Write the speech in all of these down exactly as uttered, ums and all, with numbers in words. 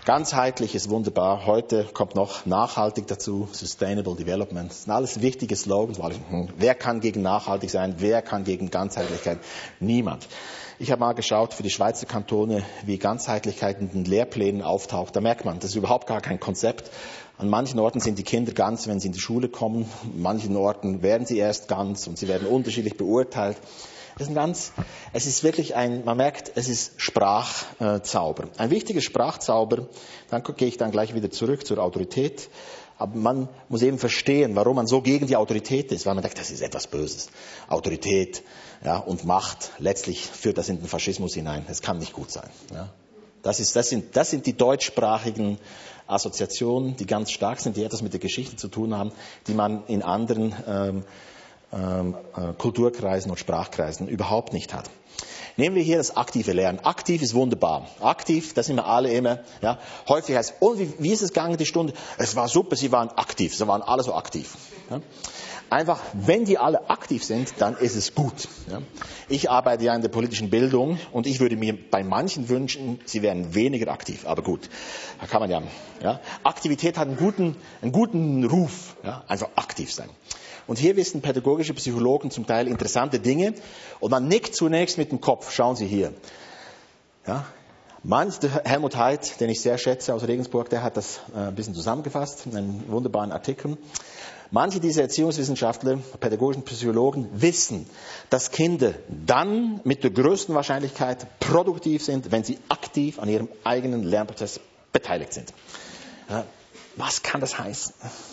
Ganzheitlich ist wunderbar. Heute kommt noch nachhaltig dazu, Sustainable Development. Das sind alles wichtige Slogans. Wer kann gegen nachhaltig sein? Wer kann gegen Ganzheitlichkeit? Niemand. Ich habe mal geschaut für die Schweizer Kantone, wie Ganzheitlichkeit in den Lehrplänen auftaucht. Da merkt man, das ist überhaupt gar kein Konzept. An manchen Orten sind die Kinder ganz, wenn sie in die Schule kommen. An manchen Orten werden sie erst ganz und sie werden unterschiedlich beurteilt. Das ist ein ganz, es ist wirklich ein, man merkt, es ist Sprachzauber. Ein wichtiger Sprachzauber, dann gehe ich dann gleich wieder zurück zur Autorität. Aber man muss eben verstehen, warum man so gegen die Autorität ist, weil man denkt, das ist etwas Böses. Autorität, ja, und Macht, letztlich führt das in den Faschismus hinein. Es kann nicht gut sein. Ja. Das ist, das sind, das sind die deutschsprachigen Assoziationen, die ganz stark sind, die etwas mit der Geschichte zu tun haben, die man in anderen ähm, ähm, äh, Kulturkreisen und Sprachkreisen überhaupt nicht hat. Nehmen wir hier das aktive Lernen. Aktiv ist wunderbar. Aktiv, da sind wir alle immer. Ja. Häufig heißt, oh, wie, wie ist es gegangen, die Stunde? Es war super, sie waren aktiv. Sie waren alle so aktiv. Ja. Einfach, wenn die alle aktiv sind, dann ist es gut. Ja. Ich arbeite ja in der politischen Bildung und ich würde mir bei manchen wünschen, sie wären weniger aktiv. Aber gut, da kann man ja. ja. Aktivität hat einen guten, einen guten Ruf. Ja. Einfach aktiv sein. Und hier wissen pädagogische Psychologen zum Teil interessante Dinge. Und man nickt zunächst mit dem Kopf. Schauen Sie hier. Ja. Manch, der Helmut Haidt, den ich sehr schätze aus Regensburg, der hat das äh, ein bisschen zusammengefasst in einem wunderbaren Artikel. Manche dieser Erziehungswissenschaftler, pädagogischen Psychologen wissen, dass Kinder dann mit der größten Wahrscheinlichkeit produktiv sind, wenn sie aktiv an ihrem eigenen Lernprozess beteiligt sind. Ja. Was kann das heißen?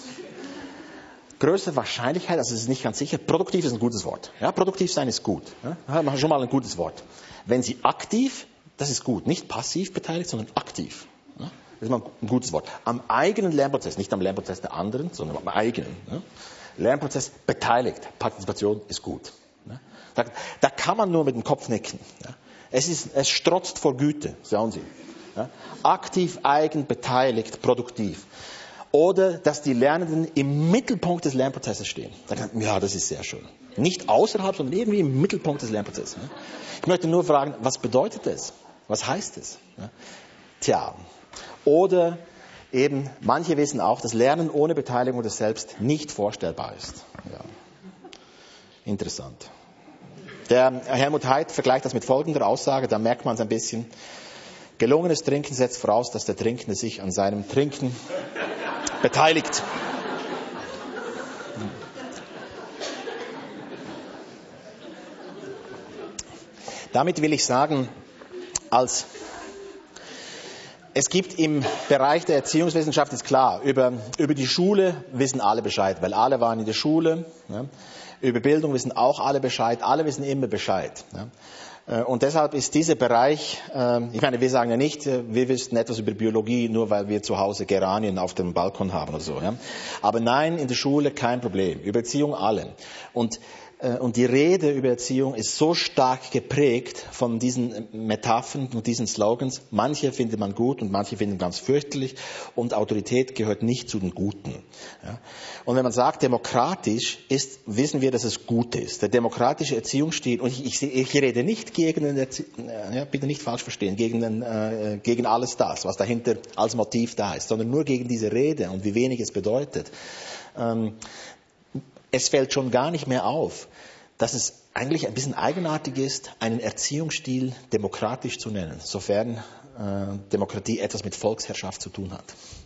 Größte Wahrscheinlichkeit, also es ist nicht ganz sicher, produktiv ist ein gutes Wort. Ja, produktiv sein ist gut. Ja, da haben wir schon mal ein gutes Wort. Wenn Sie aktiv, das ist gut, nicht passiv beteiligt, sondern aktiv. Ja, das ist mal ein gutes Wort. Am eigenen Lernprozess, nicht am Lernprozess der anderen, sondern am eigenen. Ja, Lernprozess beteiligt, Partizipation ist gut. Ja, da, da kann man nur mit dem Kopf nicken. Ja, es, ist, es strotzt vor Güte, schauen Sie. Ja, aktiv, eigen, beteiligt, produktiv. Oder dass die Lernenden im Mittelpunkt des Lernprozesses stehen. Da kann, ja, das ist sehr schön. Nicht außerhalb, sondern irgendwie im Mittelpunkt des Lernprozesses. Ich möchte nur fragen, was bedeutet das? Was heißt es? Tja, oder eben, manche wissen auch, dass Lernen ohne Beteiligung des Selbst nicht vorstellbar ist. Ja. Interessant. Der Helmut Haidt vergleicht das mit folgender Aussage, da merkt man es ein bisschen. Gelungenes Trinken setzt voraus, dass der Trinkende sich an seinem Trinken beteiligt. Damit will ich sagen, als es gibt im Bereich der Erziehungswissenschaft, ist klar, über, über die Schule wissen alle Bescheid, weil alle waren in der Schule. Ja. Über Bildung wissen auch alle Bescheid, alle wissen immer Bescheid. Ja. Und deshalb ist dieser Bereich, ich meine, wir sagen ja nicht, wir wissen etwas über Biologie, nur weil wir zu Hause Geranien auf dem Balkon haben oder so. Ja. Aber nein, in der Schule kein Problem. Über Erziehung alle. Und, und die Rede über Erziehung ist so stark geprägt von diesen Metaphern und diesen Slogans. Manche findet man gut und manche finden ganz fürchterlich. Und Autorität gehört nicht zu den Guten. Ja. Und wenn man sagt, demokratisch ist, wissen wir, dass es gut ist. Der demokratische Erziehungsstil, und ich, ich, ich rede nicht gegen den, Erzie- ja, bitte nicht falsch verstehen, gegen, den, äh, gegen alles das, was dahinter als Motiv da ist, sondern nur gegen diese Rede und wie wenig es bedeutet. Ähm, es fällt schon gar nicht mehr auf, dass es eigentlich ein bisschen eigenartig ist, einen Erziehungsstil demokratisch zu nennen, sofern äh, Demokratie etwas mit Volksherrschaft zu tun hat.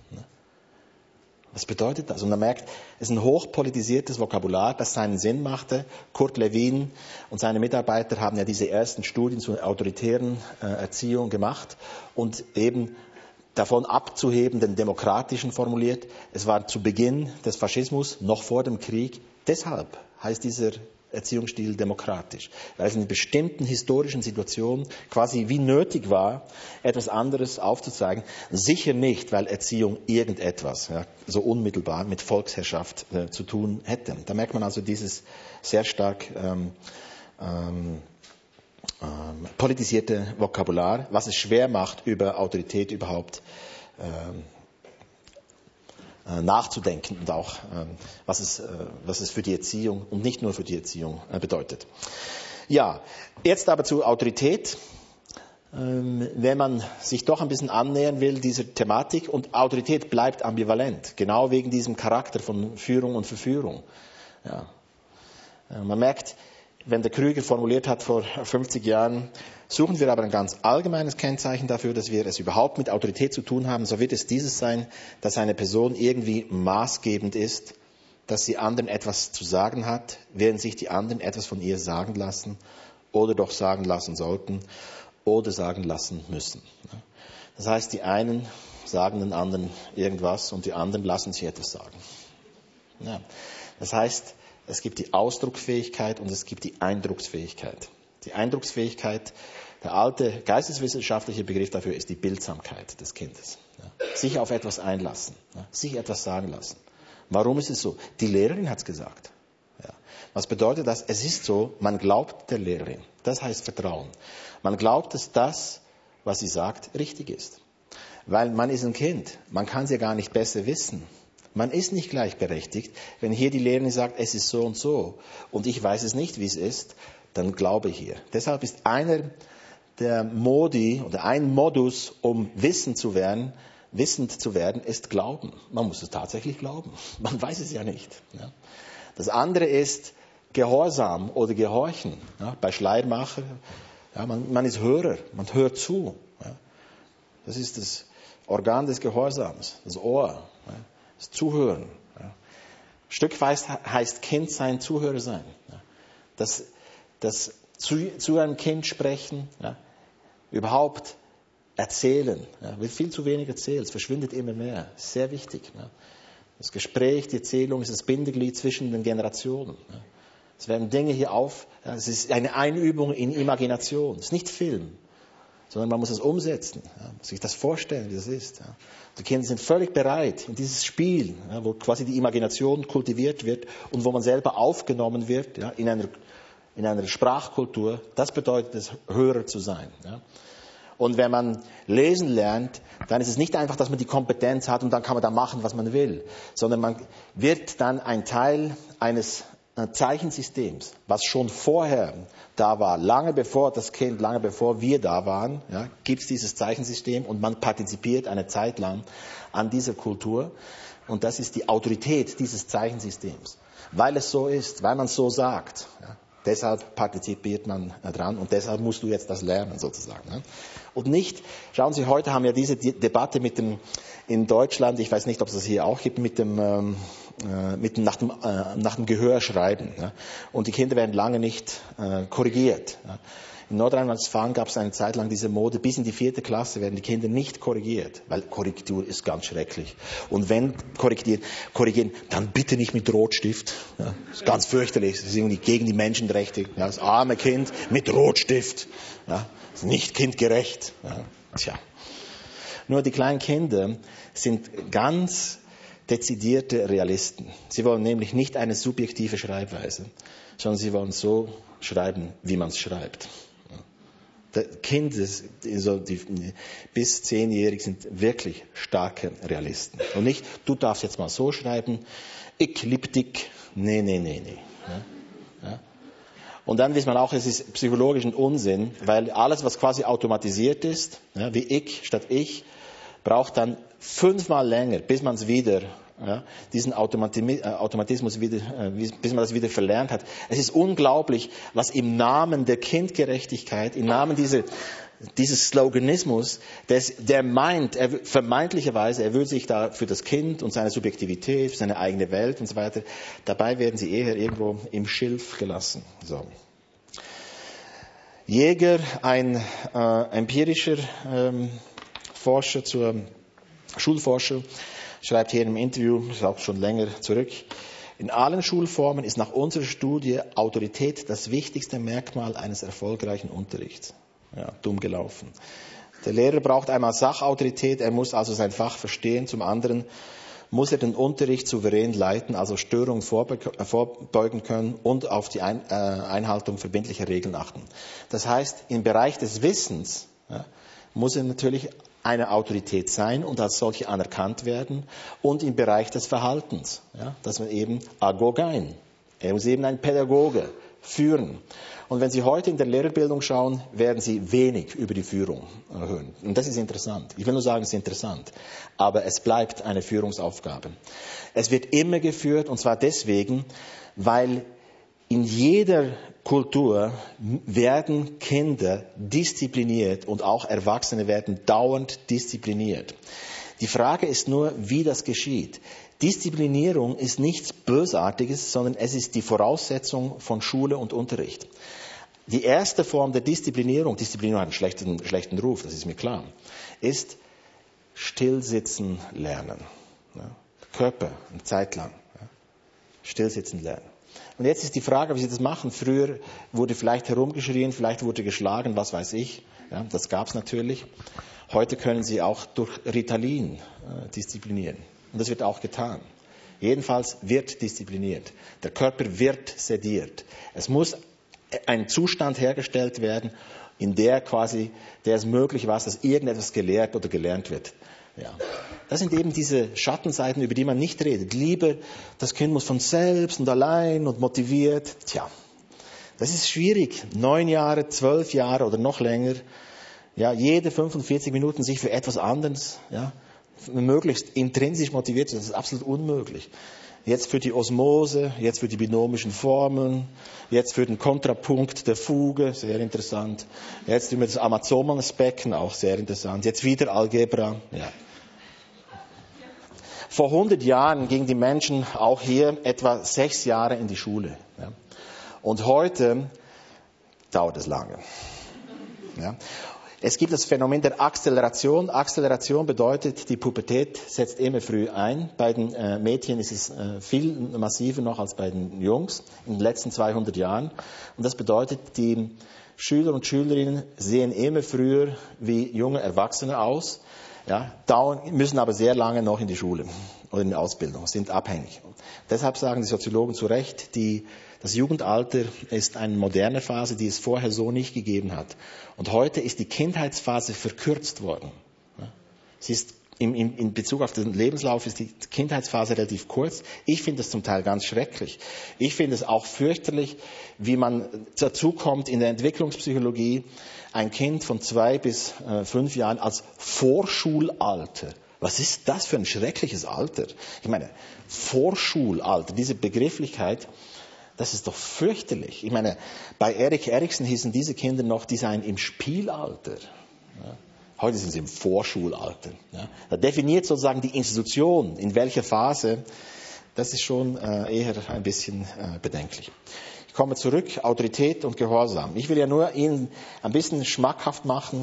Was bedeutet das? Und man merkt, es ist ein hochpolitisiertes Vokabular, das seinen Sinn machte. Kurt Lewin und seine Mitarbeiter haben ja diese ersten Studien zur autoritären äh, Erziehung gemacht und eben davon abzuheben, den demokratischen formuliert. Es war zu Beginn des Faschismus, noch vor dem Krieg. Deshalb heißt dieser Erziehungsstil demokratisch, weil es in bestimmten historischen Situationen quasi wie nötig war, etwas anderes aufzuzeigen. Sicher nicht, weil Erziehung irgendetwas ja, so unmittelbar mit Volksherrschaft äh, zu tun hätte. Da merkt man also dieses sehr stark ähm, ähm, ähm, politisierte Vokabular, was es schwer macht, über Autorität überhaupt ähm, nachzudenken und auch, was es, was es für die Erziehung und nicht nur für die Erziehung bedeutet. Ja, jetzt aber zur Autorität. wenn man sich doch ein bisschen annähern will, dieser Thematik, und Autorität bleibt ambivalent, genau wegen diesem Charakter von Führung und Verführung. Ja. Man merkt, wenn der Krüger formuliert hat vor fünfzig Jahren, suchen wir aber ein ganz allgemeines Kennzeichen dafür, dass wir es überhaupt mit Autorität zu tun haben, so wird es dieses sein, dass eine Person irgendwie maßgebend ist, dass sie anderen etwas zu sagen hat, während sich die anderen etwas von ihr sagen lassen oder doch sagen lassen sollten oder sagen lassen müssen. Das heißt, die einen sagen den anderen irgendwas und die anderen lassen sich etwas sagen. Ja. Das heißt, es gibt die Ausdrucksfähigkeit und es gibt die Eindrucksfähigkeit. Die Eindrucksfähigkeit, der alte geisteswissenschaftliche Begriff dafür ist die Bildsamkeit des Kindes. Ja. Sich auf etwas einlassen, ja. Sich etwas sagen lassen. Warum ist es so? Die Lehrerin hat es gesagt. Ja. Was bedeutet das? Es ist so, man glaubt der Lehrerin. Das heißt Vertrauen. Man glaubt, dass das, was sie sagt, richtig ist. Weil man ist ein Kind. Man kann es ja gar nicht besser wissen. Man ist nicht gleichberechtigt. Wenn hier die Lehrerin sagt, es ist so und so und ich weiß es nicht, wie es ist, dann glaube ich ihr. Deshalb ist einer der Modi oder ein Modus, um wissen zu werden, wissend zu werden, ist Glauben. Man muss es tatsächlich glauben. Man weiß es ja nicht. Ja. Das andere ist Gehorsam oder Gehorchen. Ja. Bei Schleiermacher, ja, man, man ist Hörer, man hört zu. Ja. Das ist das Organ des Gehorsams, das Ohr, ja. Das Zuhören. Ja. Stückweise heißt Kind sein, Zuhörer sein. Ja. Das, das zu, zu einem Kind sprechen, ja. Überhaupt erzählen. Ja. Wird viel zu wenig erzählt, es verschwindet immer mehr. Sehr wichtig. Ja. Das Gespräch, die Erzählung ist das Bindeglied zwischen den Generationen. Ja. Es werden Dinge hier auf, ja, es ist eine Einübung in Imagination. Es ist nicht Film, sondern man muss es umsetzen, ja, muss sich das vorstellen, wie das ist. Ja. Die Kinder sind völlig bereit in dieses Spiel, ja, wo quasi die Imagination kultiviert wird und wo man selber aufgenommen wird, ja, in einer, in einer Sprachkultur. Das bedeutet es, Hörer zu sein. Ja. Und wenn man lesen lernt, dann ist es nicht einfach, dass man die Kompetenz hat und dann kann man da machen, was man will, sondern man wird dann ein Teil eines Zeichensystems, was schon vorher da war, lange bevor das Kind, lange bevor wir da waren, ja, gibt es dieses Zeichensystem und man partizipiert eine Zeit lang an dieser Kultur. Und das ist die Autorität dieses Zeichensystems, weil es so ist, weil man es so sagt. Ja. Deshalb partizipiert man dran und deshalb musst du jetzt das lernen sozusagen. Ne? Und nicht, schauen Sie, heute haben wir diese Debatte mit dem, in Deutschland, ich weiß nicht, ob es das hier auch gibt, mit dem, ähm, äh, mit dem nach dem, äh, nach dem Gehörschreiben. Ja? Und die Kinder werden lange nicht äh, korrigiert. Ja? In Nordrhein-Westfalen gab es eine Zeit lang diese Mode, bis in die vierte Klasse werden die Kinder nicht korrigiert, weil Korrektur ist ganz schrecklich. Und wenn korrigiert, korrigieren, dann bitte nicht mit Rotstift. Ja, das ist ganz fürchterlich. Das ist irgendwie gegen die Menschenrechte. Ja, das arme Kind mit Rotstift. Ja, das ist nicht kindgerecht. Ja, tja. Nur die kleinen Kinder sind ganz dezidierte Realisten. Sie wollen nämlich nicht eine subjektive Schreibweise, sondern sie wollen so schreiben, wie man es schreibt. Kinder so die, bis zehnjährig sind wirklich starke Realisten. Und nicht, du darfst jetzt mal so schreiben, ich lieb dich, nee, nee, nee, nee. Ja? Ja? Und dann weiß man auch, es ist psychologisch ein Unsinn, weil alles, was quasi automatisiert ist, ja, wie ich statt ich, braucht dann fünfmal länger, bis man es wieder, ja, diesen Automatismus wieder, bis man das wieder verlernt hat. Es ist unglaublich, was im Namen der Kindgerechtigkeit, im Namen dieser, dieses Sloganismus, des, der meint, er, vermeintlicherweise, er würde sich da für das Kind und seine Subjektivität, für seine eigene Welt und so weiter, dabei werden sie eher irgendwo im Schilf gelassen. So. Jäger, ein äh, empirischer ähm, Forscher, zur Schulforscher, schreibt hier im Interview, das ist auch schon länger zurück, in allen Schulformen ist nach unserer Studie Autorität das wichtigste Merkmal eines erfolgreichen Unterrichts. Ja, dumm gelaufen. Der Lehrer braucht einmal Sachautorität, er muss also sein Fach verstehen. Zum anderen muss er den Unterricht souverän leiten, also Störungen vorbeugen können und auf die Einhaltung verbindlicher Regeln achten. Das heißt, im Bereich des Wissens, ja, muss er natürlich eine Autorität sein und als solche anerkannt werden und im Bereich des Verhaltens, ja, dass man eben Agogein, er muss eben ein Pädagoge, führen. Und wenn Sie heute in der Lehrerbildung schauen, werden Sie wenig über die Führung hören. Und das ist interessant. Ich will nur sagen, es ist interessant. Aber es bleibt eine Führungsaufgabe. Es wird immer geführt, und zwar deswegen, weil in jeder Kultur werden Kinder diszipliniert und auch Erwachsene werden dauernd diszipliniert. Die Frage ist nur, wie das geschieht. Disziplinierung ist nichts Bösartiges, sondern es ist die Voraussetzung von Schule und Unterricht. Die erste Form der Disziplinierung, Disziplinierung hat einen schlechten, schlechten Ruf, das ist mir klar, ist Stillsitzen lernen. Ja, Körper, eine Zeit lang. Ja, Stillsitzen lernen. Und jetzt ist die Frage, wie Sie das machen. Früher wurde vielleicht herumgeschrien, vielleicht wurde geschlagen, was weiß ich. Ja, das gab es natürlich. Heute können Sie auch durch Ritalin äh, disziplinieren. Und das wird auch getan. Jedenfalls wird diszipliniert. Der Körper wird sediert. Es muss ein Zustand hergestellt werden, in der quasi, der es möglich war, dass irgendetwas gelehrt oder gelernt wird. Ja. Das sind eben diese Schattenseiten, über die man nicht redet. Lieber, das Kind muss von selbst und allein und motiviert. Tja, das ist schwierig. Neun Jahre, zwölf Jahre oder noch länger. Ja, jede fünfundvierzig Minuten sich für etwas anderes, ja, möglichst intrinsisch motiviert, das ist absolut unmöglich. Jetzt für die Osmose, jetzt für die binomischen Formeln, jetzt für den Kontrapunkt der Fuge, sehr interessant. Jetzt über das Amazonas-Becken, auch sehr interessant. Jetzt wieder Algebra, ja. Vor hundert Jahren gingen die Menschen auch hier etwa sechs Jahre in die Schule. Ja. Und heute dauert es lange. Ja. Es gibt das Phänomen der Akzeleration. Akzeleration bedeutet, die Pubertät setzt immer früh ein. Bei den äh, Mädchen ist es äh, viel massiver noch als bei den Jungs in den letzten zweihundert Jahren. Und das bedeutet, die Schüler und Schülerinnen sehen immer früher wie junge Erwachsene aus, ja, dauern, müssen aber sehr lange noch in die Schule oder in die Ausbildung, sind abhängig. Und deshalb sagen die Soziologen zu Recht, die das Jugendalter ist eine moderne Phase, die es vorher so nicht gegeben hat. Und heute ist die Kindheitsphase verkürzt worden. Sie ist in, in, in Bezug auf den Lebenslauf ist die Kindheitsphase relativ kurz. Ich finde es zum Teil ganz schrecklich. Ich finde es auch fürchterlich, wie man dazu kommt in der Entwicklungspsychologie, ein Kind von zwei bis äh, fünf Jahren als Vorschulalter. Was ist das für ein schreckliches Alter? Ich meine, Vorschulalter, diese Begrifflichkeit, das ist doch fürchterlich. Ich meine, bei Erik Erikson hießen diese Kinder noch, die seien im Spielalter. Ja. Heute sind sie im Vorschulalter. Ja. Da definiert sozusagen die Institution, in welcher Phase. Das ist schon äh, eher ein bisschen äh, bedenklich. Ich komme zurück, Autorität und Gehorsam. Ich will ja nur Ihnen ein bisschen schmackhaft machen,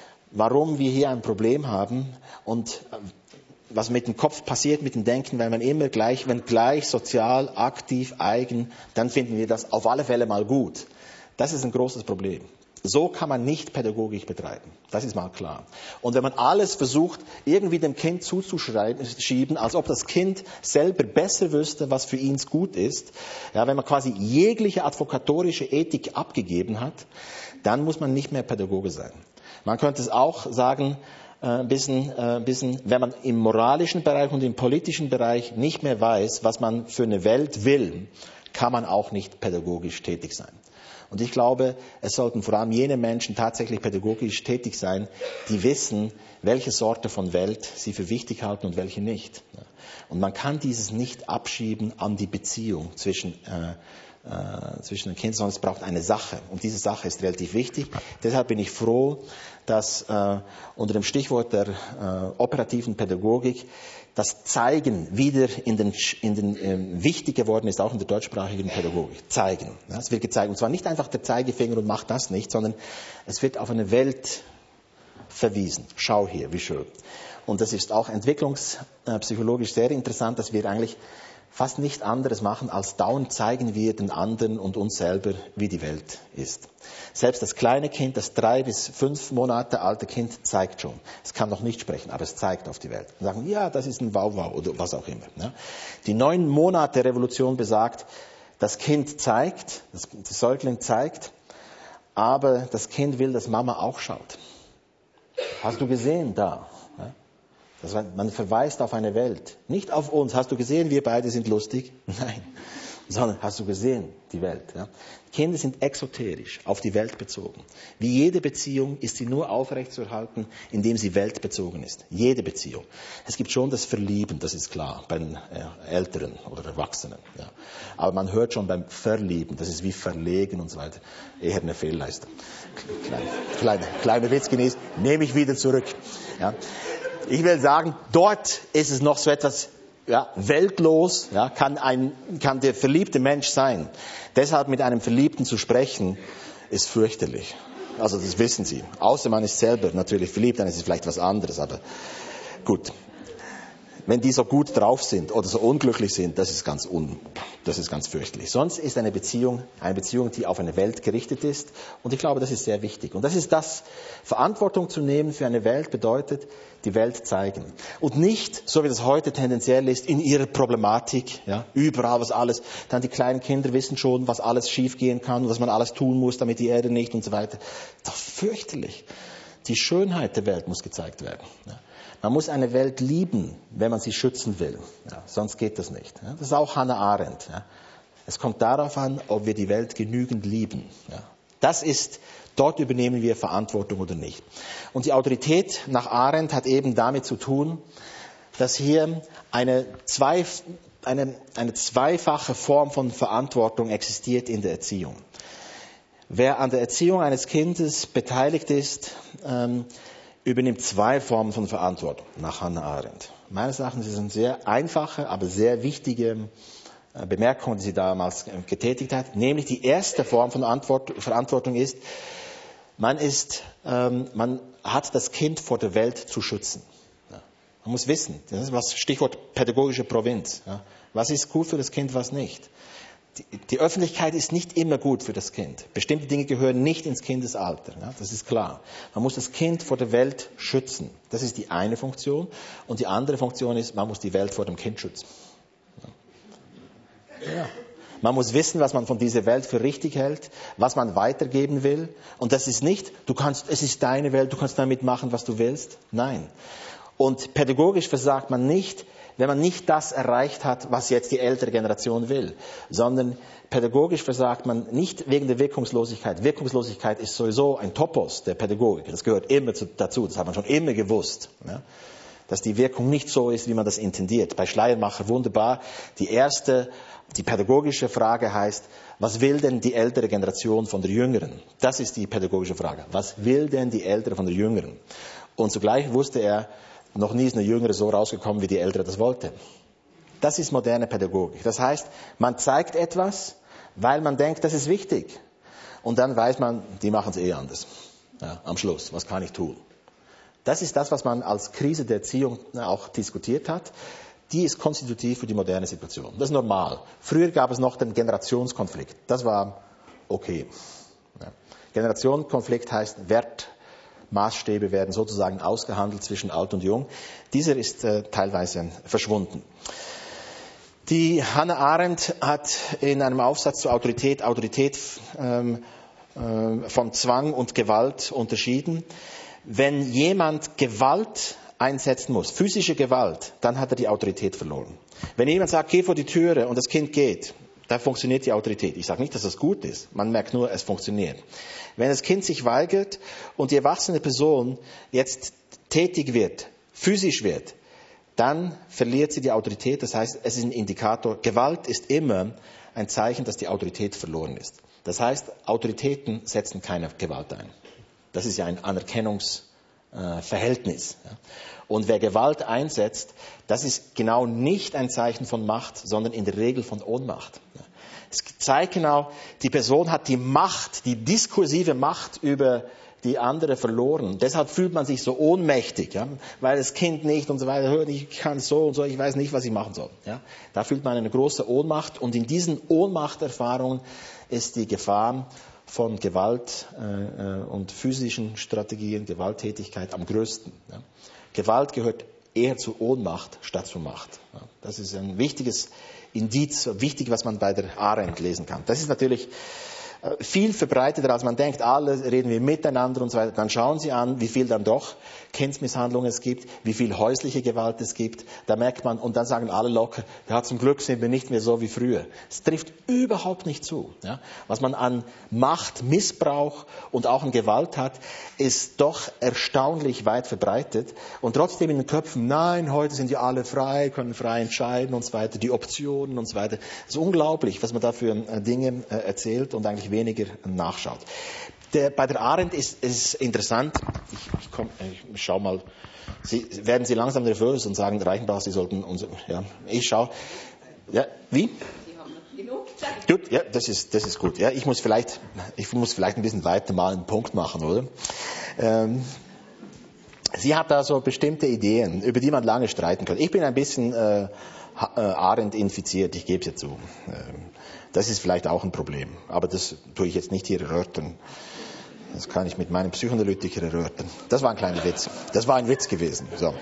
warum wir hier ein Problem haben und äh, was mit dem Kopf passiert, mit dem Denken, wenn man immer gleich, wenn gleich sozial, aktiv, eigen, dann finden wir das auf alle Fälle mal gut. Das ist ein großes Problem. So kann man nicht Pädagogik betreiben. Das ist mal klar. Und wenn man alles versucht, irgendwie dem Kind zuzuschieben, als ob das Kind selber besser wüsste, was für ihn gut ist, ja, wenn man quasi jegliche advokatorische Ethik abgegeben hat, dann muss man nicht mehr Pädagoge sein. Man könnte es auch sagen, ein bisschen, ein bisschen, wenn man im moralischen Bereich und im politischen Bereich nicht mehr weiß, was man für eine Welt will, kann man auch nicht pädagogisch tätig sein. Und ich glaube, es sollten vor allem jene Menschen tatsächlich pädagogisch tätig sein, die wissen, welche Sorte von Welt sie für wichtig halten und welche nicht. Und man kann dieses nicht abschieben an die Beziehung zwischen äh, Äh, zwischen den Kindern, sondern es braucht eine Sache. Und diese Sache ist relativ wichtig. Deshalb bin ich froh, dass äh, unter dem Stichwort der äh, operativen Pädagogik das Zeigen wieder in den, in den äh, wichtig geworden ist, auch in der deutschsprachigen Pädagogik. Zeigen. Ja, es wird gezeigt. Und zwar nicht einfach der Zeigefinger und macht das nicht, sondern es wird auf eine Welt verwiesen. Schau hier, wie schön. Und das ist auch entwicklungspsychologisch sehr interessant, dass wir eigentlich fast nichts anderes machen, als dauernd zeigen wir den anderen und uns selber, wie die Welt ist. Selbst das kleine Kind, das drei bis fünf Monate alte Kind, zeigt schon. Es kann noch nicht sprechen, aber es zeigt auf die Welt. Und sagen, ja, das ist ein Wauwau oder was auch immer. Die neun Monate Revolution besagt, das Kind zeigt, das Säugling zeigt, aber das Kind will, dass Mama auch schaut. Hast du gesehen da? Das, man verweist auf eine Welt, nicht auf uns. Hast du gesehen, wir beide sind lustig? Nein. sondern hast du gesehen, die Welt. Ja? Kinder sind exoterisch, auf die Welt bezogen. Wie jede Beziehung ist sie nur aufrechtzuerhalten, indem sie weltbezogen ist. Jede Beziehung. Es gibt schon das Verlieben, das ist klar, bei den äh, Älteren oder Erwachsenen. Ja. Aber man hört schon beim Verlieben, das ist wie Verlegen und so weiter, eher eine Fehlleistung. Kleine, kleine, kleiner Witz genießt, nehme ich wieder zurück. Ja. Ich will sagen, dort ist es noch so etwas ja, weltlos, ja, kann, ein, kann der verliebte Mensch sein. Deshalb mit einem Verliebten zu sprechen, ist fürchterlich. Also das wissen Sie. Außer man ist selber natürlich verliebt, dann ist es vielleicht was anderes. Aber gut, wenn die so gut drauf sind oder so unglücklich sind, das ist ganz un, das ist ganz fürchterlich. Sonst ist eine Beziehung eine Beziehung, die auf eine Welt gerichtet ist. Und ich glaube, das ist sehr wichtig. Und das ist das, Verantwortung zu nehmen für eine Welt bedeutet, die Welt zeigen. Und nicht, so wie das heute tendenziell ist, in ihrer Problematik, ja, überall was alles. Dann die kleinen Kinder wissen schon, was alles schiefgehen kann und was man alles tun muss, damit die Erde nicht und so weiter. Das ist doch fürchterlich. Die Schönheit der Welt muss gezeigt werden. Ja. Man muss eine Welt lieben, wenn man sie schützen will. Ja, sonst geht das nicht. Ja, das ist auch Hannah Arendt. Ja. Es kommt darauf an, ob wir die Welt genügend lieben. Ja. Das ist, dort übernehmen wir Verantwortung oder nicht. Und die Autorität nach Arendt hat eben damit zu tun, dass hier eine, zwei, eine, eine zweifache Form von Verantwortung existiert in der Erziehung. Wer an der Erziehung eines Kindes beteiligt ist, ähm, übernimmt zwei Formen von Verantwortung nach Hannah Arendt. Meines Erachtens ist es eine sehr einfache, aber sehr wichtige Bemerkung, die sie damals getätigt hat. Nämlich die erste Form von Antwort, Verantwortung ist, man, ist ähm, man hat das Kind vor der Welt zu schützen. Ja. Man muss wissen, das ist was Stichwort pädagogische Provinz. Ja. Was ist gut für das Kind, was nicht? Die, die Öffentlichkeit ist nicht immer gut für das Kind. Bestimmte Dinge gehören nicht ins Kindesalter. Ja, das ist klar. Man muss das Kind vor der Welt schützen. Das ist die eine Funktion. Und die andere Funktion ist, man muss die Welt vor dem Kind schützen. Ja. Ja. Man muss wissen, was man von dieser Welt für richtig hält, was man weitergeben will. Und das ist nicht, du kannst, es ist deine Welt, du kannst damit machen, was du willst. Nein. Und pädagogisch versagt man nicht, wenn man nicht das erreicht hat, was jetzt die ältere Generation will, sondern pädagogisch versagt man nicht wegen der Wirkungslosigkeit. Wirkungslosigkeit ist sowieso ein Topos der Pädagogik. Das gehört immer dazu, das hat man schon immer gewusst, ja? Dass die Wirkung nicht so ist, wie man das intendiert. Bei Schleiermacher wunderbar. Die erste, die pädagogische Frage heißt, was will denn die ältere Generation von der jüngeren? Das ist die pädagogische Frage. Was will denn die ältere von der jüngeren? Und zugleich wusste er, noch nie ist eine Jüngere so rausgekommen, wie die Ältere das wollte. Das ist moderne Pädagogik. Das heißt, man zeigt etwas, weil man denkt, das ist wichtig. Und dann weiß man, die machen es eh anders. Ja, am Schluss, was kann ich tun? Das ist das, was man als Krise der Erziehung auch diskutiert hat. Die ist konstitutiv für die moderne Situation. Das ist normal. Früher gab es noch den Generationskonflikt. Das war okay. Ja. Generationskonflikt heißt Wert. Maßstäbe werden sozusagen ausgehandelt zwischen alt und jung. Dieser ist äh, teilweise verschwunden. Die Hannah Arendt hat in einem Aufsatz zur Autorität, Autorität ähm, äh, von Zwang und Gewalt unterschieden. Wenn jemand Gewalt einsetzen muss, physische Gewalt, dann hat er die Autorität verloren. Wenn jemand sagt, geh vor die Türe und das Kind geht, da funktioniert die Autorität. Ich sage nicht, dass das gut ist. Man merkt nur, es funktioniert. Wenn das Kind sich weigert und die erwachsene Person jetzt tätig wird, physisch wird, dann verliert sie die Autorität. Das heißt, es ist ein Indikator. Gewalt ist immer ein Zeichen, dass die Autorität verloren ist. Das heißt, Autoritäten setzen keine Gewalt ein. Das ist ja ein Anerkennungsverhältnis. Und wer Gewalt einsetzt, das ist genau nicht ein Zeichen von Macht, sondern in der Regel von Ohnmacht. Es zeigt genau, die Person hat die Macht, die diskursive Macht über die andere verloren. Deshalb fühlt man sich so ohnmächtig, ja? Weil das Kind nicht und so weiter, ich kann so und so, ich weiß nicht, was ich machen soll. Ja? Da fühlt man eine große Ohnmacht und in diesen Ohnmachterfahrungen ist die Gefahr von Gewalt äh, und physischen Strategien, Gewalttätigkeit am größten. Ja? Gewalt gehört eher zu Ohnmacht statt zu Macht. Ja? Das ist ein wichtiges Indiz, wichtig, was man bei der Arendt lesen kann. Das ist natürlich viel verbreiteter, als man denkt. Alle reden wir miteinander und so weiter. Dann schauen Sie an, wie viel dann doch Kindsmisshandlung es gibt, wie viel häusliche Gewalt es gibt. Da merkt man, und dann sagen alle locker, ja, zum Glück sind wir nicht mehr so wie früher. Es trifft überhaupt nicht zu. Ja? Was man an Macht, Missbrauch und auch an Gewalt hat, ist doch erstaunlich weit verbreitet. Und trotzdem in den Köpfen, nein, heute sind ja alle frei, können frei entscheiden und so weiter, die Optionen und so weiter. Es ist unglaublich, was man da für Dinge erzählt und eigentlich weniger nachschaut. Der, bei der Arendt ist es interessant, ich, ich, komm, ich schau mal, Sie, werden Sie langsam nervös und sagen, Reichenbach, Sie sollten, uns, ja, ich schau, ja, wie? Sie haben noch genug Zeit. Gut, ja, das ist, das ist gut, ja, ich muss vielleicht, ich muss vielleicht ein bisschen weiter mal einen Punkt machen, oder? Ähm, Sie hat da so bestimmte Ideen, über die man lange streiten kann. Ich bin ein bisschen äh, Arendt infiziert, ich gebe es ja zu. Ähm, das ist vielleicht auch ein Problem, aber das tue ich jetzt nicht hier erörtern. Das kann ich mit meinem Psychoanalytiker erörtern. Das war ein kleiner Witz. Das war ein Witz gewesen. So.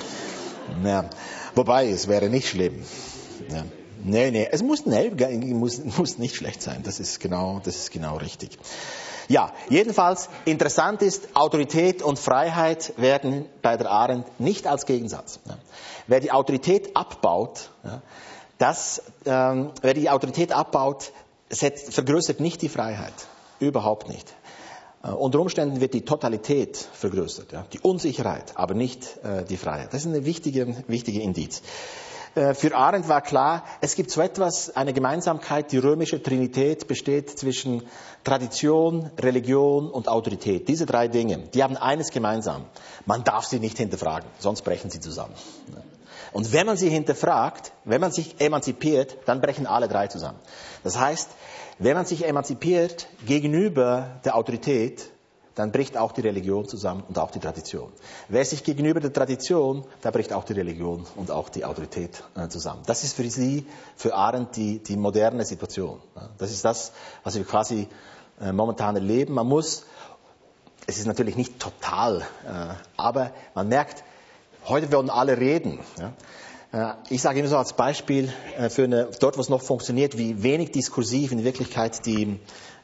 Ja. Wobei, es wäre nicht schlimm. Ja. Nee, nee, es muss, nee, muss, muss nicht schlecht sein. Das ist genau, das ist genau richtig. Ja, jedenfalls interessant ist, Autorität und Freiheit werden bei der Arendt nicht als Gegensatz. Ja. Wer die Autorität abbaut, ja, das, ähm, wer die Autorität abbaut, setzt, vergrößert nicht die Freiheit. Überhaupt nicht. Äh, unter Umständen wird die Totalität vergrößert, ja, die Unsicherheit, aber nicht äh, die Freiheit. Das ist eine wichtige, wichtige Indiz. Äh, für Arendt war klar, es gibt so etwas, eine Gemeinsamkeit, die römische Trinität besteht zwischen Tradition, Religion und Autorität. Diese drei Dinge, die haben eines gemeinsam. Man darf sie nicht hinterfragen, sonst brechen sie zusammen. Und wenn man sie hinterfragt, wenn man sich emanzipiert, dann brechen alle drei zusammen. Das heißt, wenn man sich emanzipiert gegenüber der Autorität, dann bricht auch die Religion zusammen und auch die Tradition. Wer sich gegenüber der Tradition, da bricht auch die Religion und auch die Autorität äh, zusammen. Das ist für sie, für Arendt, die, die moderne Situation. Ja, das ist das, was wir quasi äh, momentan erleben. Man muss, es ist natürlich nicht total, äh, aber man merkt, heute wollen alle reden. Ja. Ich sage immer so als Beispiel, für eine, dort wo es noch funktioniert, wie wenig diskursiv in Wirklichkeit die,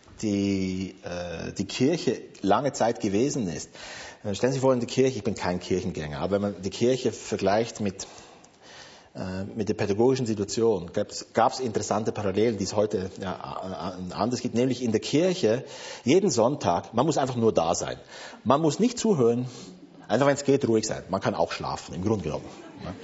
die, die Kirche lange Zeit gewesen ist. Stellen Sie sich vor, in der Kirche, ich bin kein Kirchengänger, aber wenn man die Kirche vergleicht mit, mit der pädagogischen Situation, gab es interessante Parallelen, die es heute ja, anders gibt, nämlich in der Kirche, jeden Sonntag, man muss einfach nur da sein. Man muss nicht zuhören, einfach wenn es geht, ruhig sein. Man kann auch schlafen, im Grunde genommen.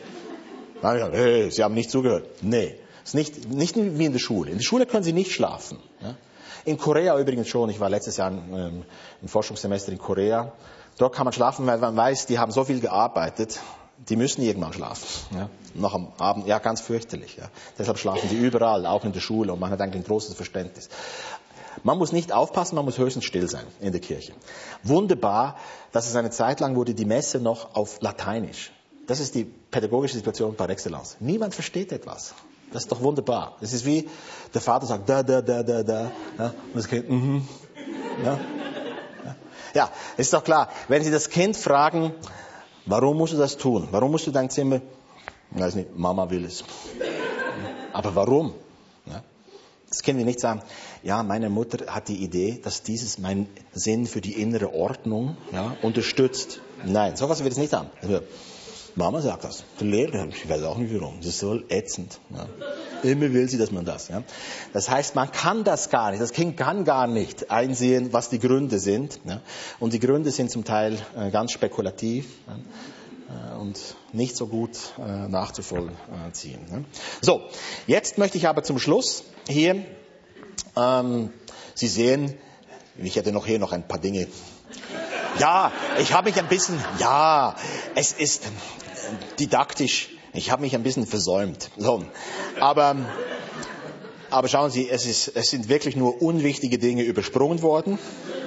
Ja. Hey, Sie haben nicht zugehört. Nee, es ist nicht, nicht wie in der Schule. In der Schule können Sie nicht schlafen. Ja. In Korea übrigens schon. Ich war letztes Jahr im, im Forschungssemester in Korea. Dort kann man schlafen, weil man weiß, die haben so viel gearbeitet, die müssen irgendwann schlafen. Ja. Noch am Abend, ja, ganz fürchterlich. Ja. Deshalb schlafen die überall, auch in der Schule, und man hat eigentlich ein großes Verständnis. Man muss nicht aufpassen, man muss höchstens still sein in der Kirche. Wunderbar, dass es eine Zeit lang wurde die Messe noch auf Lateinisch. Das ist die pädagogische Situation par excellence. Niemand versteht etwas. Das ist doch wunderbar. Das ist wie, der Vater sagt, da, da, da, da, da. Ja, und das Kind, mhm. Ja. Ja, ist doch klar. Wenn Sie das Kind fragen, warum musst du das tun? Warum musst du dein Zimmer? Weiß nicht, Mama will es. Aber warum? Ja. Das Kind will nicht sagen, ja, meine Mutter hat die Idee, dass dieses meinen Sinn für die innere Ordnung ja, unterstützt. Nein, sowas will es nicht haben. Also, Mama sagt das. Der Lehrer, ich weiß auch nicht warum. Das ist so ätzend. Ja. Immer will sie, dass man das. Ja. Das heißt, man kann das gar nicht. Das Kind kann gar nicht einsehen, was die Gründe sind. Ja. Und die Gründe sind zum Teil äh, ganz spekulativ. Ja. Und nicht so gut äh, nachzuvollziehen. Ja. So, jetzt möchte ich aber zum Schluss hier, ähm, Sie sehen, ich hätte noch hier noch ein paar Dinge. Ja, ich habe mich ein bisschen, ja, es ist didaktisch, ich habe mich ein bisschen versäumt. So, aber, aber schauen Sie, es, ist, es sind wirklich nur unwichtige Dinge übersprungen worden.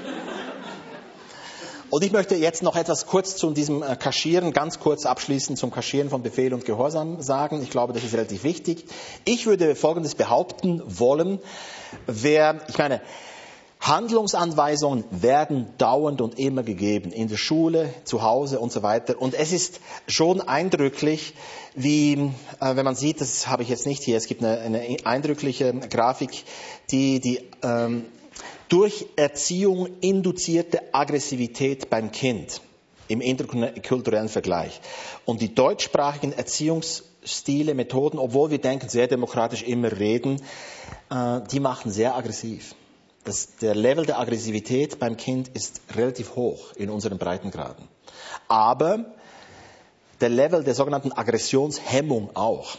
Und ich möchte jetzt noch etwas kurz zu diesem Kaschieren, ganz kurz abschließend zum Kaschieren von Befehl und Gehorsam sagen. Ich glaube, das ist relativ wichtig. Ich würde Folgendes behaupten wollen. Wer, ich meine, Handlungsanweisungen werden dauernd und immer gegeben, in der Schule, zu Hause und so weiter. Und es ist schon eindrücklich, wie, äh, wenn man sieht, das habe ich jetzt nicht hier, es gibt eine, eine eindrückliche Grafik, die die ähm, durch Erziehung induzierte Aggressivität beim Kind im interkulturellen Vergleich. Und die deutschsprachigen Erziehungsstile, Methoden, obwohl wir denken, sehr demokratisch immer reden, äh, die machen sehr aggressiv. Das, der Level der Aggressivität beim Kind ist relativ hoch in unseren Breitengraden. Aber der Level der sogenannten Aggressionshemmung auch.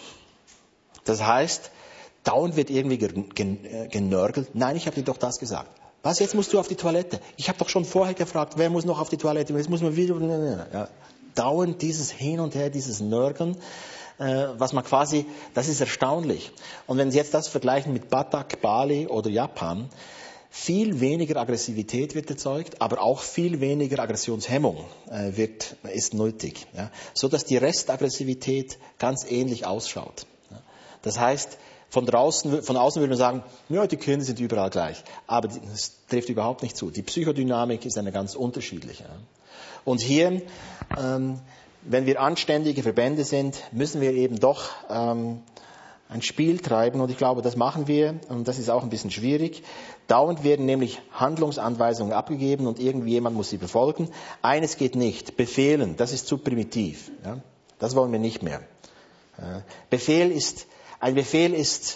Das heißt, dauernd wird irgendwie genörgelt. Nein, ich habe dir doch das gesagt. Was, jetzt musst du auf die Toilette? Ich habe doch schon vorher gefragt, wer muss noch auf die Toilette? Jetzt muss man wieder... Ja, dauernd dieses Hin und Her, dieses Nörgeln, äh, was man quasi... Das ist erstaunlich. Und wenn Sie jetzt das vergleichen mit Batak, Bali oder Japan, viel weniger Aggressivität wird erzeugt, aber auch viel weniger Aggressionshemmung äh, wird, ist nötig. Ja? So dass die Restaggressivität ganz ähnlich ausschaut. Ja? Das heißt... Von draußen, von außen würde man sagen, ja, die Kinder sind überall gleich. Aber das trifft überhaupt nicht zu. Die Psychodynamik ist eine ganz unterschiedliche. Und hier, ähm, wenn wir anständige Verbände sind, müssen wir eben doch ähm, ein Spiel treiben. Und ich glaube, das machen wir. Und das ist auch ein bisschen schwierig. Dauernd werden nämlich Handlungsanweisungen abgegeben und irgendjemand muss sie befolgen. Eines geht nicht. Befehlen, das ist zu primitiv. Ja? Das wollen wir nicht mehr. Äh, Befehl ist... Ein Befehl ist,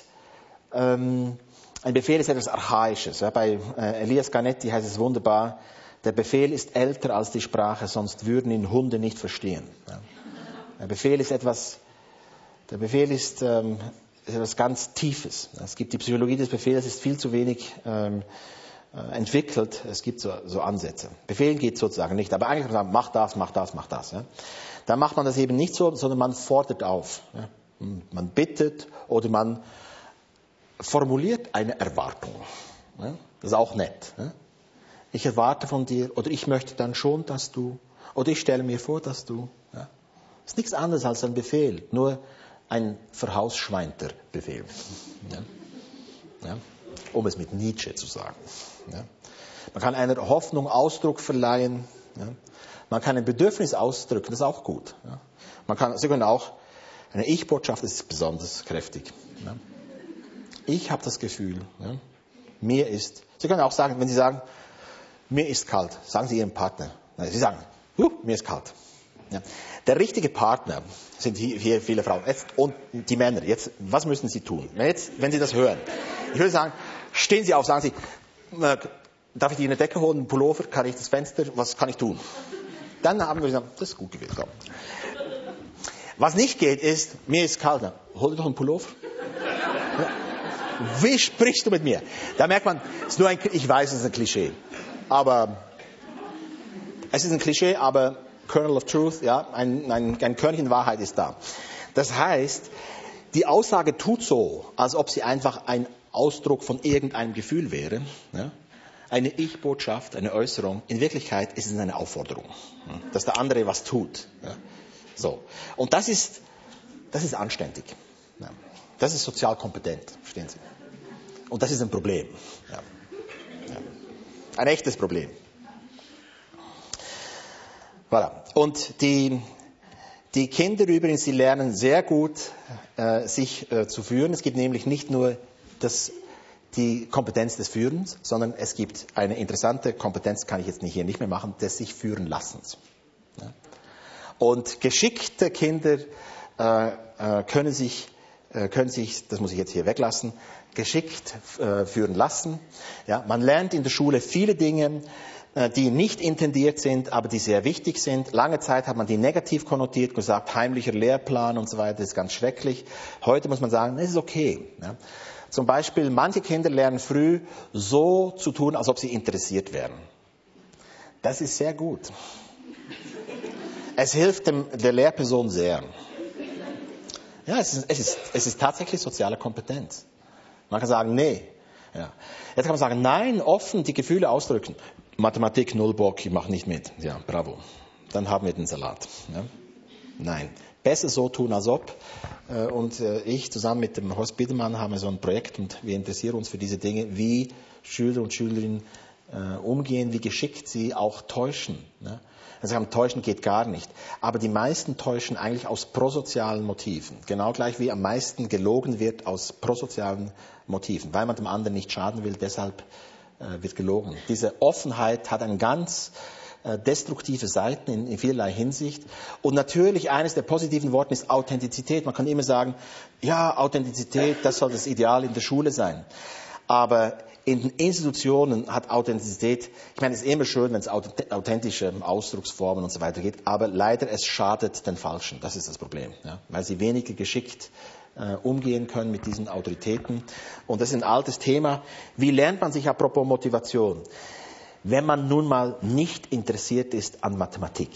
ähm, ein Befehl ist etwas Archaisches. Ja, bei äh, Elias Canetti heißt es wunderbar, der Befehl ist älter als die Sprache, sonst würden ihn Hunde nicht verstehen. Ja. Der Befehl ist etwas, der Befehl ist, ähm, ist etwas ganz Tiefes. Es gibt die Psychologie des Befehls, ist viel zu wenig ähm, äh, entwickelt. Es gibt so, so Ansätze. Befehlen geht sozusagen nicht, aber eigentlich kann man sagen, mach das, mach das, mach das. Ja. Da macht man das eben nicht so, sondern man fordert auf. Ja. Man bittet oder man formuliert eine Erwartung. Das ist auch nett. Ich erwarte von dir oder ich möchte dann schon, dass du oder ich stelle mir vor, dass du. Das ist nichts anderes als ein Befehl, nur ein verhausschweinter Befehl. Um es mit Nietzsche zu sagen. Man kann einer Hoffnung Ausdruck verleihen. Man kann ein Bedürfnis ausdrücken, das ist auch gut. Man kann, Sie können auch Eine Ich-Botschaft ist besonders kräftig. Ja. Ich habe das Gefühl, ja, mir ist, Sie können auch sagen, wenn Sie sagen, mir ist kalt, sagen Sie Ihrem Partner. Nein, Sie sagen, uh, mir ist kalt. Ja. Der richtige Partner sind hier, hier viele Frauen. Jetzt, und die Männer, jetzt, was müssen Sie tun? Jetzt, wenn Sie das hören. Ich würde sagen, stehen Sie auf, sagen Sie, äh, darf ich Ihnen eine Decke holen, einen Pullover, kann ich das Fenster, was kann ich tun? Dann haben wir gesagt, das ist gut gewesen. Was nicht geht, ist, mir ist kalt. Hol dir doch einen Pullover. Ja. Wie sprichst du mit mir? Da merkt man, es ist nur ein, ich weiß, es ist ein Klischee. Aber, es ist ein Klischee, aber Kernel of Truth, ja, ein, ein, ein Körnchen Wahrheit ist da. Das heißt, die Aussage tut so, als ob sie einfach ein Ausdruck von irgendeinem Gefühl wäre. Ja. Eine Ich-Botschaft, eine Äußerung. In Wirklichkeit ist es eine Aufforderung, ja, dass der andere was tut. Ja. So. Und das ist, das ist anständig. Ja. Das ist sozial kompetent, verstehen Sie? Und das ist ein Problem. Ja. Ja. Ein echtes Problem. Voilà. Und die, die Kinder übrigens, die lernen sehr gut, äh, sich äh, zu führen. Es gibt nämlich nicht nur das, die Kompetenz des Führens, sondern es gibt eine interessante Kompetenz, kann ich jetzt nicht hier nicht mehr machen, des sich führen Lassens. Ja. Und geschickte Kinder äh, äh, können sich, äh, können sich, das muss ich jetzt hier weglassen, geschickt äh, führen lassen. Ja, man lernt in der Schule viele Dinge, äh, die nicht intendiert sind, aber die sehr wichtig sind. Lange Zeit hat man die negativ konnotiert, gesagt, heimlicher Lehrplan und so weiter, ist ganz schrecklich. Heute muss man sagen, es ist okay. Ja. Zum Beispiel, manche Kinder lernen früh so zu tun, als ob sie interessiert wären. Das ist sehr gut. Es hilft dem, der Lehrperson sehr. Ja, es ist, es, ist, es ist tatsächlich soziale Kompetenz. Man kann sagen, nee. Ja. Jetzt kann man sagen, nein, offen die Gefühle ausdrücken. Mathematik, null Bock, ich mache nicht mit. Ja, bravo. Dann haben wir den Salat. Ja. Nein. Besser so tun, als ob. Und ich zusammen mit dem Horst Biedermann haben so ein Projekt und wir interessieren uns für diese Dinge, wie Schüler und Schülerinnen umgehen, wie geschickt sie auch täuschen. Also sagen, täuschen geht gar nicht. Aber die meisten täuschen eigentlich aus prosozialen Motiven. Genau gleich wie am meisten gelogen wird aus prosozialen Motiven. Weil man dem anderen nicht schaden will, deshalb äh, wird gelogen. Diese Offenheit hat eine ganz äh, destruktive Seiten in, in vielerlei Hinsicht. Und natürlich eines der positiven Worte ist Authentizität. Man kann immer sagen, ja, Authentizität, das soll das Ideal in der Schule sein. Aber in den Institutionen hat Authentizität, ich meine, es ist immer schön, wenn es authentische Ausdrucksformen und so weiter gibt, aber leider, es schadet den Falschen. Das ist das Problem, ja? Weil sie weniger geschickt äh, umgehen können mit diesen Autoritäten. Und das ist ein altes Thema. Wie lernt man sich, apropos Motivation, wenn man nun mal nicht interessiert ist an Mathematik?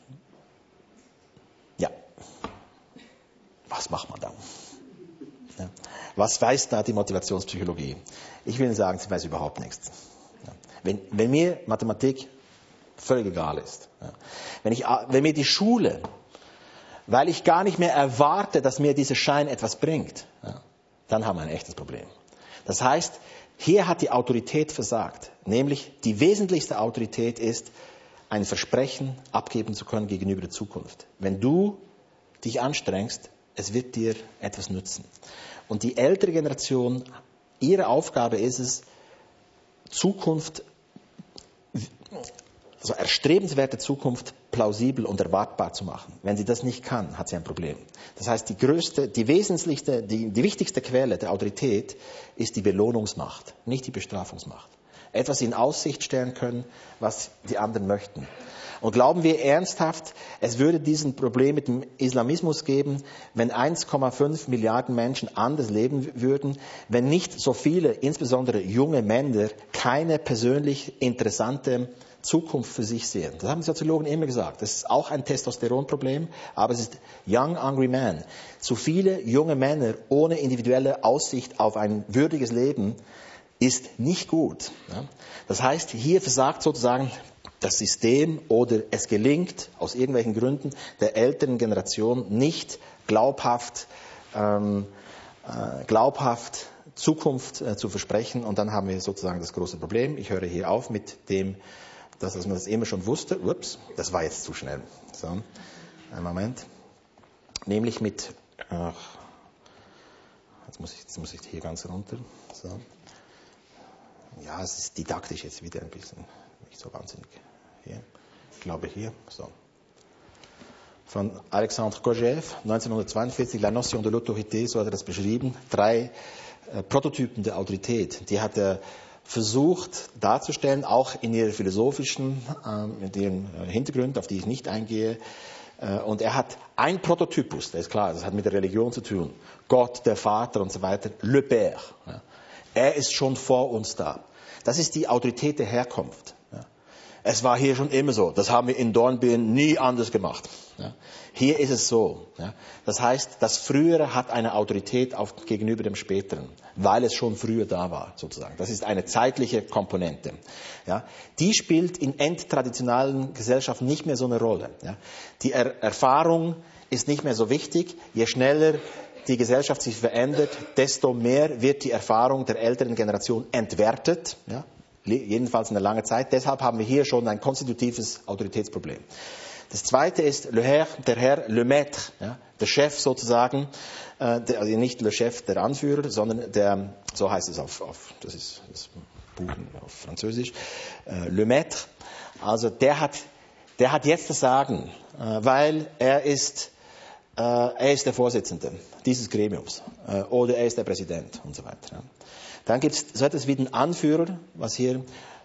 Ja, was macht man dann? Ja. Was weiß da die Motivationspsychologie? Ich will Ihnen sagen, sie weiß überhaupt nichts. Ja. Wenn, wenn mir Mathematik völlig egal ist, ja. wenn, ich, wenn mir die Schule, weil ich gar nicht mehr erwarte, dass mir dieser Schein etwas bringt, ja, dann haben wir ein echtes Problem. Das heißt, hier hat die Autorität versagt. Nämlich die wesentlichste Autorität ist, ein Versprechen abgeben zu können gegenüber der Zukunft. Wenn du dich anstrengst, es wird dir etwas nützen. Und die ältere Generation, ihre Aufgabe ist es, Zukunft, also erstrebenswerte Zukunft plausibel und erwartbar zu machen. Wenn sie das nicht kann, hat sie ein Problem. Das heißt, die größte, die wesentlichste, die, die wichtigste Quelle der Autorität ist die Belohnungsmacht, nicht die Bestrafungsmacht. Etwas in Aussicht stellen können, was die anderen möchten. Und glauben wir ernsthaft, es würde diesen Problem mit dem Islamismus geben, wenn eins Komma fünf Milliarden Menschen anders leben würden, wenn nicht so viele, insbesondere junge Männer, keine persönlich interessante Zukunft für sich sehen. Das haben Soziologen immer gesagt. Das ist auch ein Testosteronproblem, aber es ist Young Angry Man. Zu viele junge Männer ohne individuelle Aussicht auf ein würdiges Leben ist nicht gut. Das heißt, hier versagt sozusagen das System oder es gelingt aus irgendwelchen Gründen der älteren Generation nicht glaubhaft, ähm, äh, glaubhaft Zukunft äh, zu versprechen. Und dann haben wir sozusagen das große Problem. Ich höre hier auf mit dem, dass man das immer schon wusste. Ups, das war jetzt zu schnell. So, einen Moment. Nämlich mit, ach, jetzt muss ich, jetzt muss ich hier ganz runter. So. Ja, es ist didaktisch jetzt wieder ein bisschen nicht so wahnsinnig. Hier, ich glaube hier, so. Von Alexandre Kojève, neunzehnhundertzweiundvierzig, La Notion de l'Autorité, so hat er das beschrieben. Drei äh, Prototypen der Autorität. Die hat er versucht darzustellen, auch in ihren philosophischen äh, in ihren Hintergründen, auf die ich nicht eingehe. Äh, und er hat ein Prototypus, das ist klar, das hat mit der Religion zu tun. Gott, der Vater und so weiter, le Père. Ja. Er ist schon vor uns da. Das ist die Autorität der Herkunft. Ja. Es war hier schon immer so. Das haben wir in Dornbirn nie anders gemacht. Ja. Hier ist es so. Ja. Das heißt, das Frühere hat eine Autorität auf, gegenüber dem Späteren, weil es schon früher da war, sozusagen. Das ist eine zeitliche Komponente. Ja. Die spielt in endtraditionalen Gesellschaften nicht mehr so eine Rolle. Ja. Die er- Erfahrung ist nicht mehr so wichtig. Je schneller die Gesellschaft sich verändert, desto mehr wird die Erfahrung der älteren Generation entwertet, ja, jedenfalls eine lange Zeit. Deshalb haben wir hier schon ein konstitutives Autoritätsproblem. Das Zweite ist le Herr, der Herr, le Maître, ja, der Chef sozusagen, äh, der, also nicht le Chef, der Anführer, sondern der, so heißt es auf, auf das ist das Buch auf Französisch, äh, le Maître. Also der hat, der hat jetzt das Sagen, äh, weil er ist er ist der Vorsitzende dieses Gremiums äh, oder er ist der Präsident und so weiter. Ja. Dann gibt es so etwas wie den Anführer, was hier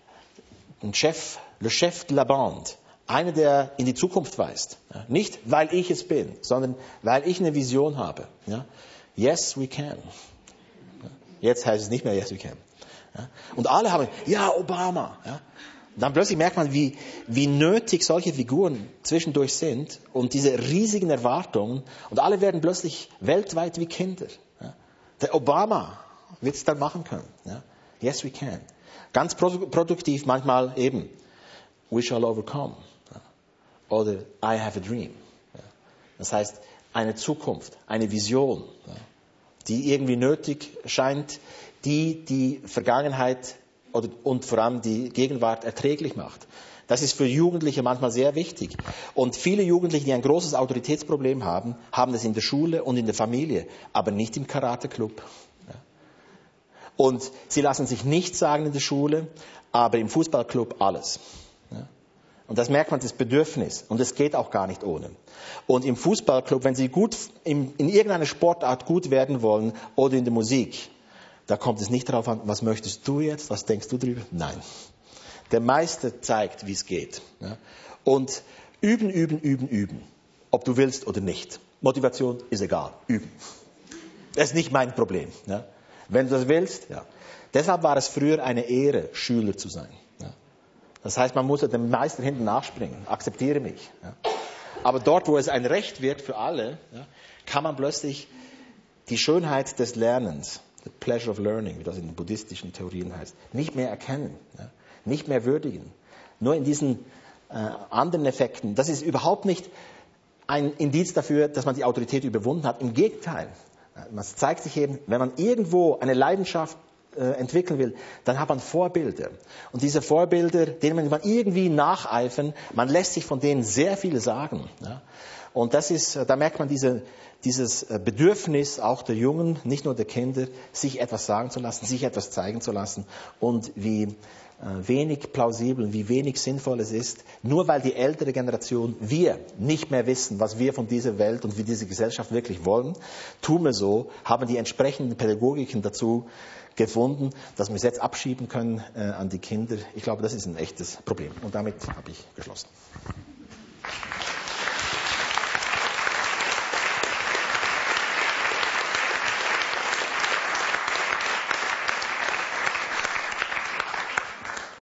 ein Chef, le Chef de la Bande, einer, der in die Zukunft weist. Ja. Nicht, weil ich es bin, sondern weil ich eine Vision habe. Ja. Yes, we can. Ja. Jetzt heißt es nicht mehr yes, we can. Ja. Und alle haben, ja, Obama. Ja. Dann plötzlich merkt man, wie, wie nötig solche Figuren zwischendurch sind und diese riesigen Erwartungen. Und alle werden plötzlich weltweit wie Kinder. Ja. Der Obama wird es dann machen können. Ja. Yes, we can. Ganz produktiv manchmal eben, we shall overcome. Ja. Oder I have a dream. Ja. Das heißt, eine Zukunft, eine Vision, ja, die irgendwie nötig scheint, die die Vergangenheit Oder, und vor allem die Gegenwart erträglich macht. Das ist für Jugendliche manchmal sehr wichtig. Und viele Jugendliche, die ein großes Autoritätsproblem haben, haben das in der Schule und in der Familie, aber nicht im Karate-Club. Ja. Und sie lassen sich nichts sagen in der Schule, aber im Fußballclub alles. Ja? Und das merkt man, das Bedürfnis. Und es geht auch gar nicht ohne. Und im Fußballclub, wenn sie gut in, in irgendeiner Sportart gut werden wollen oder in der Musik, da kommt es nicht darauf an, was möchtest du jetzt, was denkst du drüber? Nein. Der Meister zeigt, wie es geht. Ja? Und üben, üben, üben, üben. Ob du willst oder nicht. Motivation ist egal. Üben. Das ist nicht mein Problem. Ja? Wenn du das willst, ja. Deshalb war es früher eine Ehre, Schüler zu sein. Ja? Das heißt, man muss ja dem Meister hinten nachspringen. Akzeptiere mich. Ja? Aber dort, wo es ein Recht wird für alle, ja, kann man plötzlich die Schönheit des Lernens, the pleasure of learning, wie das in den buddhistischen Theorien heißt, nicht mehr erkennen, ja, nicht mehr würdigen. Nur in diesen äh, anderen Effekten. Das ist überhaupt nicht ein Indiz dafür, dass man die Autorität überwunden hat. Im Gegenteil. Es zeigt sich eben, wenn man irgendwo eine Leidenschaft äh, entwickeln will, dann hat man Vorbilder. Und diese Vorbilder, denen man irgendwie nacheifern, man lässt sich von denen sehr viel sagen. Ja? Und das ist, da merkt man diese, dieses Bedürfnis auch der Jungen, nicht nur der Kinder, sich etwas sagen zu lassen, sich etwas zeigen zu lassen und wie wenig plausibel, wie wenig sinnvoll es ist, nur weil die ältere Generation, wir nicht mehr wissen, was wir von dieser Welt und wie diese Gesellschaft wirklich wollen, tun wir so, haben die entsprechenden Pädagogiken dazu gefunden, dass wir es jetzt abschieben können äh, an die Kinder. Ich glaube, das ist ein echtes Problem. Und damit habe ich geschlossen.